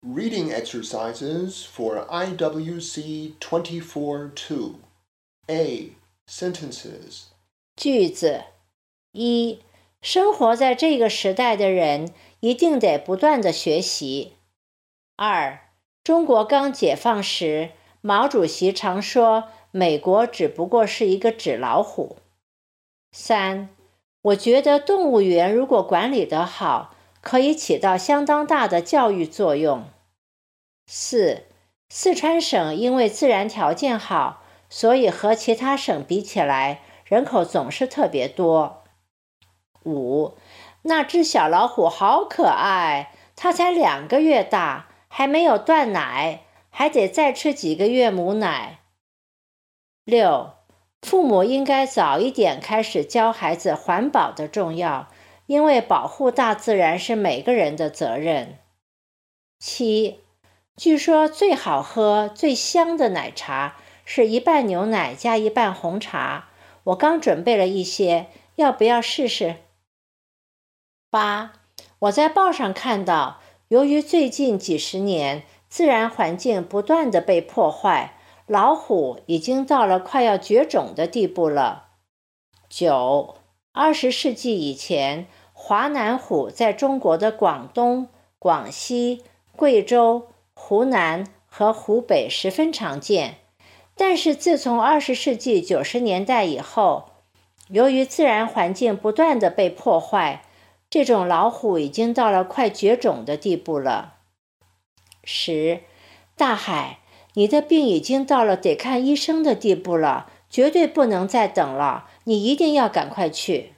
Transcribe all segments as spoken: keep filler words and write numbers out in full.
Reading exercises for I W C twenty-four two. A. Sentences. 句子一，生活在这个时代的人一定得不断地学习。二，中国刚解放时，毛主席常说美国只不过是一个纸老虎。三，我觉得动物园如果管理得好，可以起到相当大的教育作用。四，四川省因为自然条件好，所以和其他省比起来，人口总是特别多。五，那只小老虎好可爱，它才两个月大，还没有断奶，还得再吃几个月母奶。六，父母应该早一点开始教孩子环保的重要，因为保护大自然是每个人的责任。七，据说最好喝、最香的奶茶是一半牛奶加一半红茶，我刚准备了一些，要不要试试？八，我在报上看到，由于最近几十年自然环境不断地被破坏，老虎已经到了快要绝种的地步了。九，二十世纪以前，华南虎在中国的广东、广西、贵州、湖南和湖北十分常见，但是自从二十世纪九十年代以后，由于自然环境不断地被破坏，这种老虎已经到了快绝种的地步了。十，大海，你的病已经到了得看医生的地步了，绝对不能再等了，你一定要赶快去。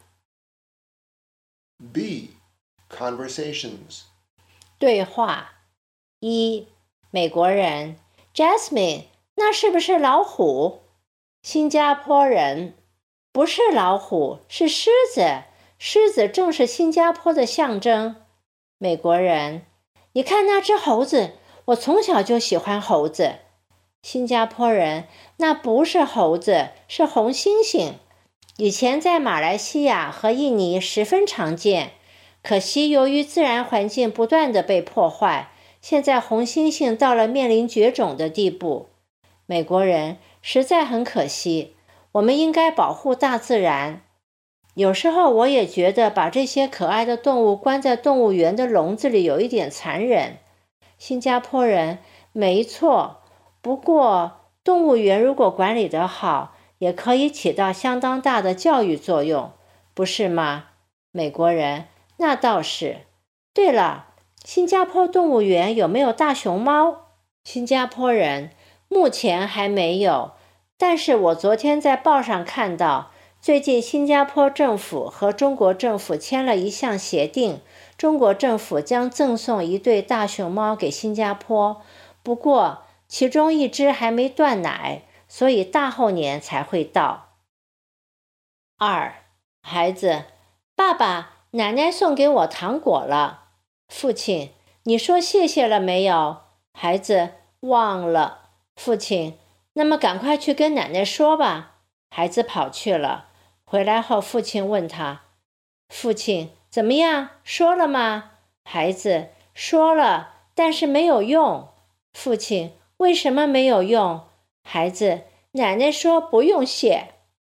B. Conversations. 对话一，美国人 Jasmine， 那是不是老虎？新加坡人，不是老虎，是狮子，狮子正是新加坡的象征。美国人，你看那只猴子，我从小就喜欢猴子。新加坡人，那不是猴子，是红猩猩。以前在马来西亚和印尼十分常见，可惜由于自然环境不断地被破坏，现在红猩猩到了面临绝种的地步。美国人，实在很可惜，我们应该保护大自然。有时候我也觉得把这些可爱的动物关在动物园的笼子里有一点残忍。新加坡人，没错，不过动物园如果管理得好，也可以起到相当大的教育作用，不是吗？美国人，那倒是。对了，新加坡动物园有没有大熊猫？新加坡人，目前还没有，但是我昨天在报上看到，最近新加坡政府和中国政府签了一项协定，中国政府将赠送一对大熊猫给新加坡，不过其中一只还没断奶，所以大后年才会到。二，孩子，爸爸，奶奶送给我糖果了。父亲，你说谢谢了没有？孩子，忘了。父亲，那么赶快去跟奶奶说吧。孩子跑去了。回来后，父亲问他：父亲，怎么样？说了吗？孩子，说了，但是没有用。父亲，为什么没有用？孩子，奶奶说不用谢。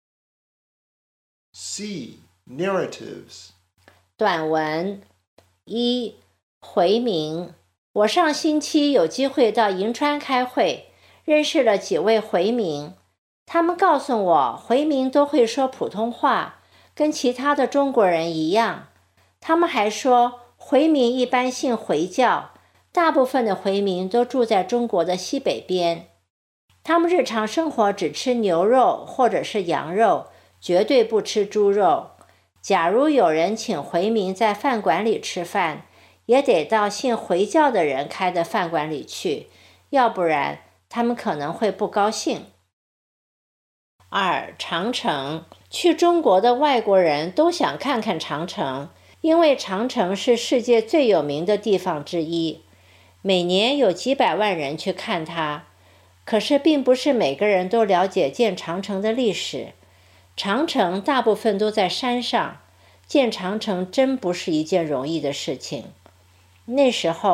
C. Narratives. 短文一，回民。我上星期有机会到银川开会，认识了几位回民。他们告诉我，回民都会说普通话，跟其他的中国人一样。他们还说，回民一般信回教，大部分的回民都住在中国的西北边。他们日常生活只吃牛肉或者是羊肉，绝对不吃猪肉。假如有人请回民在饭馆里吃饭，也得到信回教的人开的饭馆里去，要不然他们可能会不高兴。二，长城。去中国的外国人都想看看长城，因为长城是世界最有名的地方之一，每年有几百万人去看它。可是并不是每个人都了解建长城的历史，长城大部分都在山上，建长城真不是一件容易的事情。那时候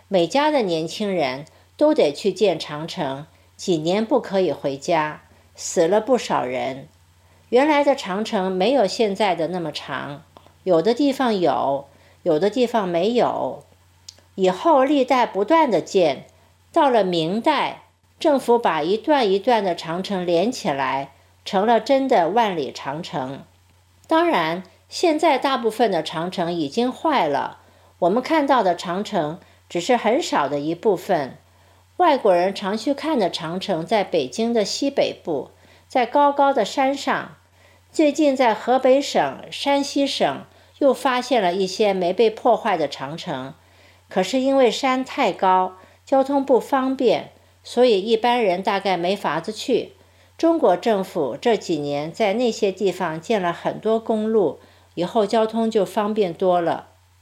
每家的年轻人都得去见长城，几年不可以回家，死了不少人。原来的长城没有现在的那么长，有的地方有，有的地方没有。以后历代不断的建，到了明代，政府把一段一段的长城连起来，成了真的万里长城。当然，现在大部分的长城已经坏了，我们看到的长城只是很少的一部分。外国人常去看的长城在北京的西北部，在高高的山上。最近在河北省、山西省又发现了一些没被破坏的长城，可是因为山太高，交通不方便，所以一般人大概没法子去。中国政府这几年在那些地方建了很多公路，以后交通就方便多了。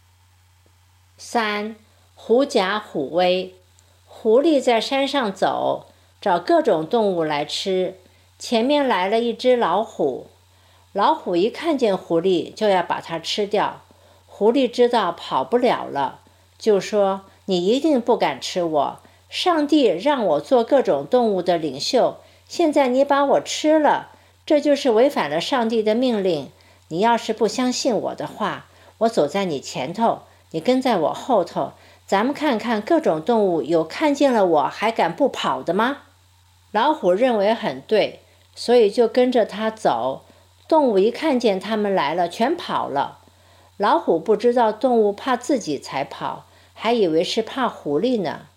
三、狐假虎威。狐狸在山上走，找各种动物来吃。前面来了一只老虎，老虎一看见狐狸就要把它吃掉。狐狸知道跑不了了，就说：“你一定不敢吃我，上帝让我做各种动物的领袖，现在你把我吃了，这就是违反了上帝的命令。你要是不相信我的话，我走在你前头，你跟在我后头，咱们看看各种动物有看见了我还敢不跑的吗？”老虎认为很对，所以就跟着他走。动物一看见他们来了，全跑了。老虎不知道动物怕自己才跑，还以为是怕狐狸呢。